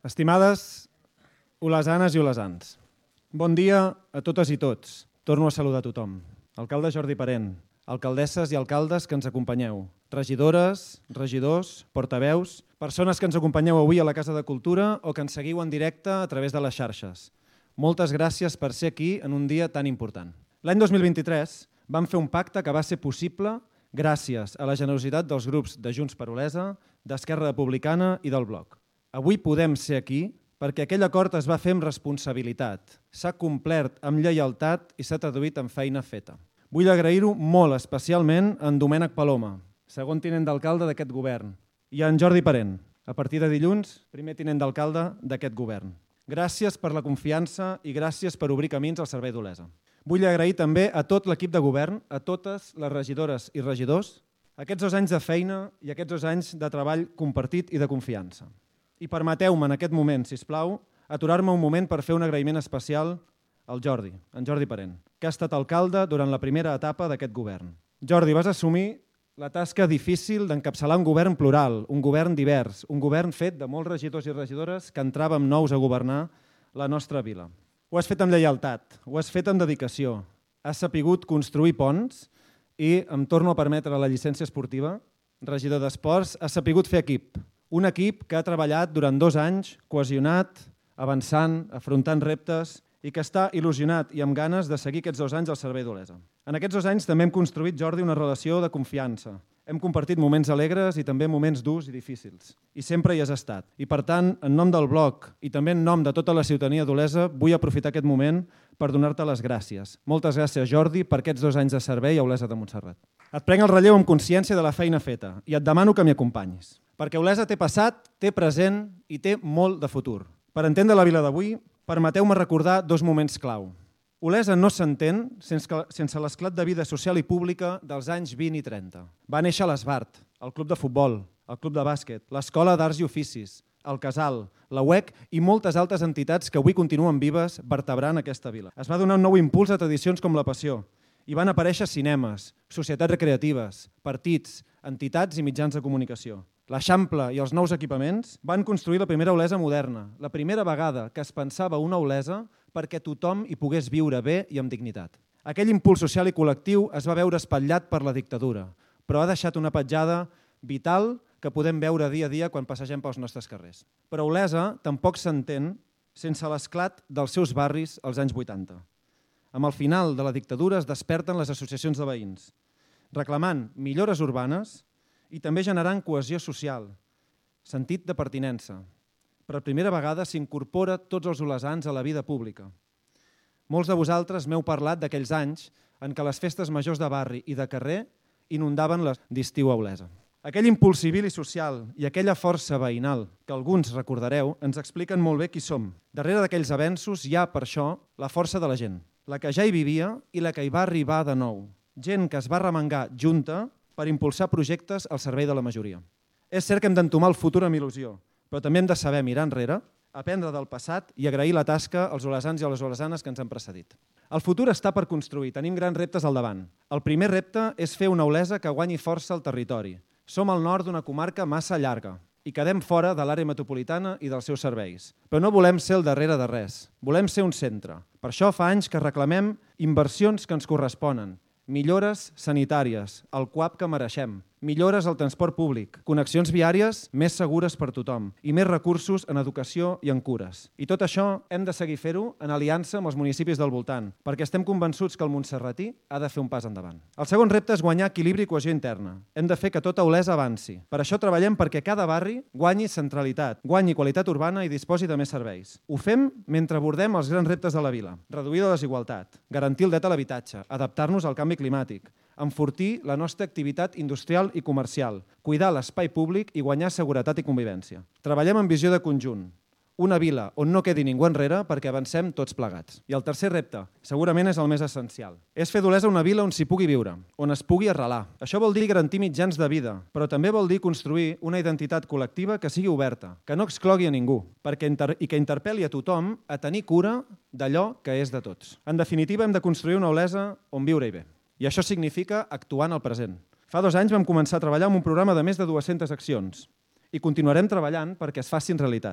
Estimades olesanes i olesans, bon dia a totes i tots. Torno a saludar a tothom. Alcalde Jordi Parent, alcaldesses i alcaldes que ens acompanyeu, regidores, regidors, portaveus, persones que ens acompanyeu avui a la Casa de Cultura o que ens seguiu en directe a través de les xarxes. Moltes gràcies per ser aquí en un dia tan important. L'any 2023 vam fer un pacte que va ser possible gràcies a la generositat dels grups de Junts per Olesa, d'Esquerra Republicana i del Bloc. Avui podem ser aquí perquè aquell acord es va fer amb responsabilitat, s'ha complert amb lleialtat i s'ha traduït en feina feta. Vull agrair-ho molt especialment a en Domènec Paloma, segon tinent d'alcalde d'aquest govern, i a en Jordi Parent, a partir de dilluns, primer tinent d'alcalde d'aquest govern. Gràcies per la confiança i gràcies per obrir camins al servei d'Olesa. Vull agrair també a tot l'equip de govern, a totes les regidores i regidors, aquests 2 anys de feina i aquests 2 anys de treball compartit i de confiança. I permeteu-me en aquest moment, sisplau, aturar-me un moment per fer un agraïment especial al Jordi, en Jordi Parent, que ha estat alcalde durant la primera etapa d'aquest govern. Jordi, vas assumir la tasca difícil d'encapçalar un govern plural, un govern divers, un govern fet de molts regidors i regidores que entràvem nous a governar la nostra vila. Ho has fet amb lleialtat, ho has fet amb dedicació, has sapigut construir ponts i, em torno a permetre la llicència esportiva, regidor d'Esports, has sapigut fer equip. Un equip que ha treballat durant 2 anys, cohesionat, avançant, afrontant reptes i que està il·lusionat i amb ganes de seguir aquests 2 anys al servei d'Olesa. En aquests 2 anys també hem construït, Jordi, una relació de confiança. Hem compartit moments alegres i també moments durs i difícils. I sempre hi has estat. I per tant, en nom del Bloc i també en nom de tota la ciutadania d'Olesa, vull aprofitar aquest moment per donar-te les gràcies. Moltes gràcies, Jordi, per aquests 2 anys de servei a Olesa de Montserrat. Et prenc el relleu amb consciència de la feina feta i et demano que m'hi acompanyis. Perquè Olesa té passat, té present i té molt de futur. Per entendre la vila d'avui, permeteu-me recordar 2 moments clau. Olesa no s'entén sense l'esclat de vida social i pública dels anys 20 i 30. Va néixer a l'Esbart, el club de futbol, el club de bàsquet, l'Escola d'Arts i Oficis, el Casal, la UEC i moltes altres entitats que avui continuen vives vertebrant aquesta vila. Es va donar un nou impuls a tradicions com la Passió i van aparèixer cinemes, societats recreatives, partits, entitats i mitjans de comunicació. L'Eixample i els nous equipaments van construir la primera Olesa moderna, la primera vegada que es pensava una Olesa perquè tothom hi pogués viure bé i amb dignitat. Aquell impuls social i col·lectiu es va veure espatllat per la dictadura, però ha deixat una petjada vital que podem veure dia a dia quan passegem pels nostres carrers. Però Olesa tampoc s'entén sense l'esclat dels seus barris als anys 80. Amb el final de la dictadura es desperten les associacions de veïns, reclamant millores urbanes i també generant cohesió social, sentit de pertinença. Per primera vegada s'incorpora tots els olesans a la vida pública. Molts de vosaltres m'heu parlat d'aquells anys en què les festes majors de barri i de carrer inundaven d'estiu a Olesa. Aquell impuls civil i social i aquella força veïnal que alguns recordareu ens expliquen molt bé qui som. Darrere d'aquells avenços hi ha, per això, la força de la gent, la que ja hi vivia i la que hi va arribar de nou. Gent que es va remengar junta per impulsar projectes al servei de la majoria. És cert que hem d'entomar el futur amb il·lusió, però també hem de saber mirar enrere, aprendre del passat i agrair la tasca als olesans i a les olesanes que ens han precedit. El futur està per construir, tenim grans reptes al davant. El primer repte és fer una Olesa que guanyi força al territori. Som al nord d'una comarca massa llarga i quedem fora de l'àrea metropolitana i dels seus serveis. Però no volem ser el darrere de res, volem ser un centre. Per això fa anys que reclamem inversions que ens corresponen, millores sanitàries, el CUAP que mereixem, millores al transport públic, connexions viàries més segures per tothom i més recursos en educació i en cures. I tot això hem de seguir fer-ho en aliança amb els municipis del voltant, perquè estem convençuts que el montserratí ha de fer un pas endavant. El segon repte és guanyar equilibri i cohesió interna. Hem de fer que tota Olesa avanci. Per això treballem perquè cada barri guanyi centralitat, guanyi qualitat urbana i disposi de més serveis. Ho fem mentre abordem els grans reptes de la vila. Reduir la desigualtat, garantir el dret a l'habitatge, adaptar-nos al canvi climàtic, enfortir la nostra activitat industrial i comercial, cuidar l'espai públic i guanyar seguretat i convivència. Treballem en visió de conjunt. Una vila on no quedi ningú enrere perquè avancem tots plegats. I el tercer repte, segurament és el més essencial, és fer d'Olesa una vila on s'hi pugui viure, on es pugui arrelar. Això vol dir garantir mitjans de vida, però també vol dir construir una identitat col·lectiva que sigui oberta, que no exclogui a ningú, i que interpel·li a tothom a tenir cura d'allò que és de tots. En definitiva, hem de construir una Olesa on viure-hi bé. I això significa actuar en el present. Fa 2 anys vam començar a treballar amb un programa de més de 200 accions i continuarem treballant perquè es facin realitat.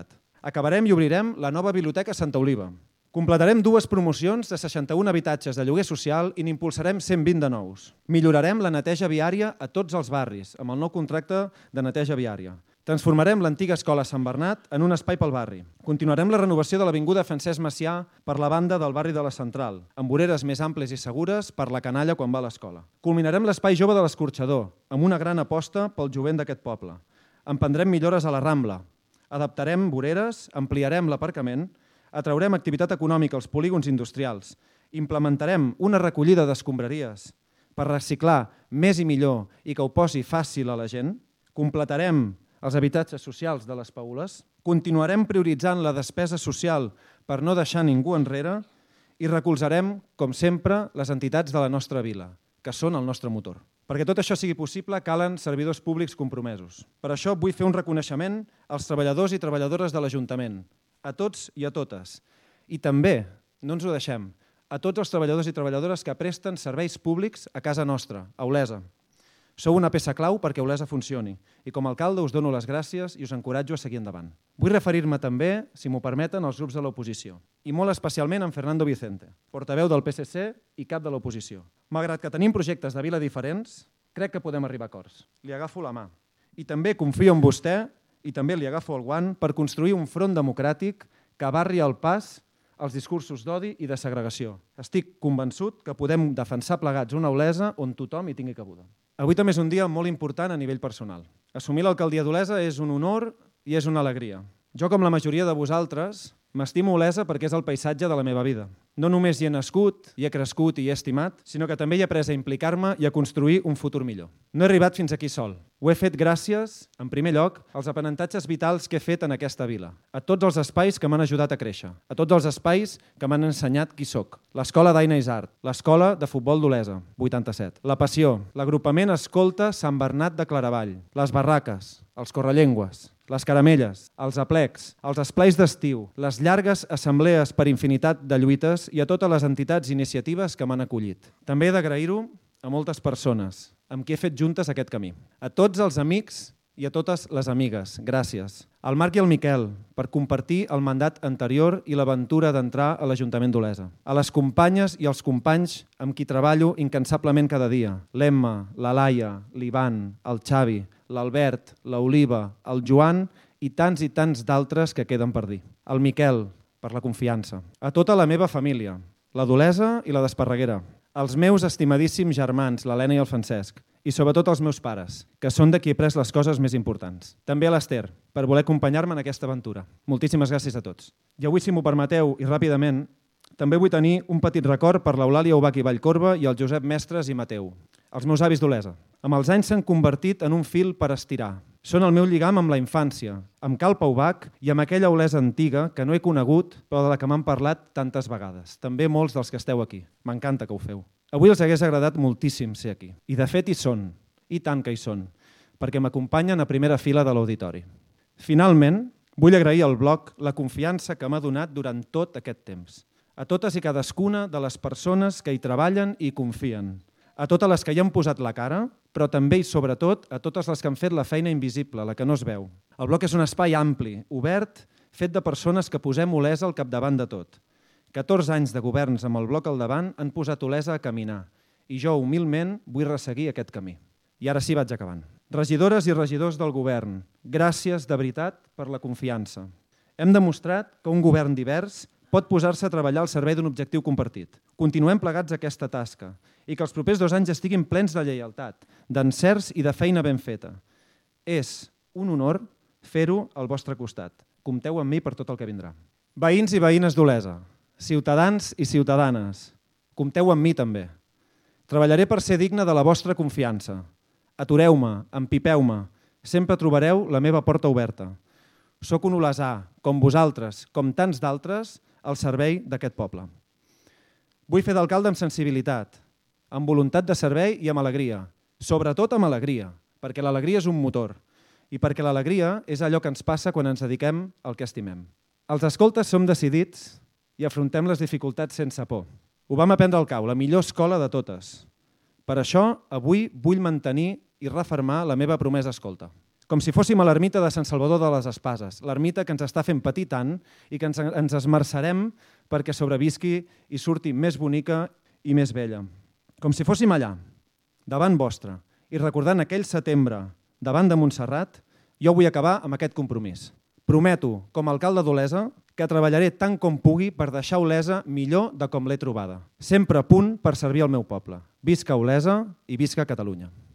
Acabarem i obrirem la nova Biblioteca Santa Oliva. Completarem 2 promocions de 61 habitatges de lloguer social i n'impulsarem 120 de nous. Millorarem la neteja viària a tots els barris, amb el nou contracte de neteja viària. Transformarem l'antiga escola Sant Bernat en un espai pel barri. Continuarem la renovació de l'avinguda Francesc Macià per la banda del barri de la Central, amb voreres més àmplies i segures per la canalla quan va a l'escola. Culminarem l'espai jove de l'Escorxador, amb una gran aposta pel jovent d'aquest poble. Emprendrem millores a la Rambla. Adaptarem voreres, ampliarem l'aparcament, atraurem activitat econòmica als polígons industrials, implementarem una recollida d'escombraries per reciclar més i millor i que ho posi fàcil a la gent, completarem els habitatges socials de les Paules, continuarem prioritzant la despesa social per no deixar ningú enrere i recolzarem, com sempre, les entitats de la nostra vila, que són el nostre motor. Perquè tot això sigui possible, calen servidors públics compromesos. Per això vull fer un reconeixement als treballadors i treballadores de l'Ajuntament, a tots i a totes. I també, no ens ho deixem, a tots els treballadors i treballadores que presten serveis públics a casa nostra, a Olesa. Sou una peça clau perquè Olesa funcioni i com a alcalde us dono les gràcies i us encoratjo a seguir endavant. Vull referir-me també, si m'ho permeten, als grups de l'oposició i molt especialment en Fernando Vicente, portaveu del PSC i cap de l'oposició. Malgrat que tenim projectes de vila diferents, crec que podem arribar a acords. Li agafo la mà i també confio en vostè i també li agafo el guant per construir un front democràtic que barri el pas als discursos d'odi i de segregació. Estic convençut que podem defensar plegats una Olesa on tothom hi tingui cabuda. Avui també és un dia molt important a nivell personal. Assumir l'alcaldia d'Olesa és un honor i és una alegria. Jo, com la majoria de vosaltres, m'estimo Olesa perquè és el paisatge de la meva vida. No només hi he nascut, hi he crescut i hi he estimat, sinó que també hi he après a implicar-me i a construir un futur millor. No he arribat fins aquí sol. Ho he fet gràcies, en primer lloc, als aprenentatges vitals que he fet en aquesta vila, a tots els espais que m'han ajudat a créixer, a tots els espais que m'han ensenyat qui sóc. L'escola d'Aina Isart, l'escola de futbol d'Olesa, 87. La Passió, l'agrupament Escolta Sant Bernat de Claravall, les barraques, els correllengües, les caramelles, els aplecs, els esplais d'estiu, les llargues assemblees per infinitat de lluites i a totes les entitats i iniciatives que m'han acollit. També he d'agrair-ho a moltes persones amb qui he fet juntes aquest camí. A tots els amics i a totes les amigues, gràcies. Al Marc i al Miquel, per compartir el mandat anterior i l'aventura d'entrar a l'Ajuntament d'Olesa. A les companyes i els companys amb qui treballo incansablement cada dia. L'Emma, la Laia, l'Ivan, el Xavi, l'Albert, l'Oliva, el Joan i tants d'altres que queden per dir. El Miquel, per la confiança. A tota la meva família, la d'Olesa i la d'Esparreguera. Els meus estimadíssims germans, l'Helena i el Francesc. I sobretot els meus pares, que són de qui he pres les coses més importants. També a l'Ester, per voler acompanyar-me en aquesta aventura. Moltíssimes gràcies a tots. I avui, si m'ho permeteu, i ràpidament, també vull tenir un petit record per l'Eulàlia Ubach i Vallcorba i el Josep Mestres i Mateu, els meus avis d'Olesa. Amb els anys s'han convertit en un fil per estirar. Són el meu lligam amb la infància, amb Cal Pau Ubach i amb aquella Olesa antiga que no he conegut, però de la que m'han parlat tantes vegades. També molts dels que esteu aquí. M'encanta que ho feu. Avui els hagués agradat moltíssim ser aquí. I de fet hi són, i tant que hi són, perquè m'acompanyen a primera fila de l'auditori. Finalment, vull agrair al blog la confiança que m'ha donat durant tot aquest temps. A totes i cadascuna de les persones que hi treballen i confien. A totes les que hi han posat la cara, però també i sobretot a totes les que han fet la feina invisible, la que no es veu. El blog és un espai ampli, obert, fet de persones que posem Olesa al capdavant de tot. 14 anys de governs amb el bloc al davant han posat Olesa a caminar i jo, humilment, vull resseguir aquest camí. I ara sí vaig acabant. Regidores i regidors del govern, gràcies de veritat per la confiança. Hem demostrat que un govern divers pot posar-se a treballar al servei d'un objectiu compartit. Continuem plegats aquesta tasca i que els propers 2 anys estiguin plens de lleialtat, d'encerts i de feina ben feta. És un honor fer-ho al vostre costat. Compteu amb mi per tot el que vindrà. Veïns i veïnes d'Olesa, ciutadans i ciutadanes, compteu amb mi també. Treballaré per ser digne de la vostra confiança. Atureu-me, empipeu-me, sempre trobareu la meva porta oberta. Soc un olesà, com vosaltres, com tants d'altres, al servei d'aquest poble. Vull fer d'alcalde amb sensibilitat, amb voluntat de servei i amb alegria, sobretot amb alegria, perquè l'alegria és un motor i perquè l'alegria és allò que ens passa quan ens dediquem al que estimem. Els escoltes som decidits i afrontem les dificultats sense por. Ho vam aprendre al cau, la millor escola de totes. Per això, avui vull mantenir i refermar la meva promesa escolta. com si fóssim a l'ermita de Sant Salvador de les Espases, l'ermita que ens està fent patir tant i que ens esmerçarem perquè sobrevisqui i surti més bonica i més bella. Com si fóssim allà, davant vostre, i recordant aquell setembre davant de Montserrat, jo vull acabar amb aquest compromís. Prometo, com a alcalde d'Olesa, que treballaré tant com pugui per deixar Olesa millor de com l'he trobada. Sempre a punt per servir al meu poble. Visca Olesa i visca Catalunya.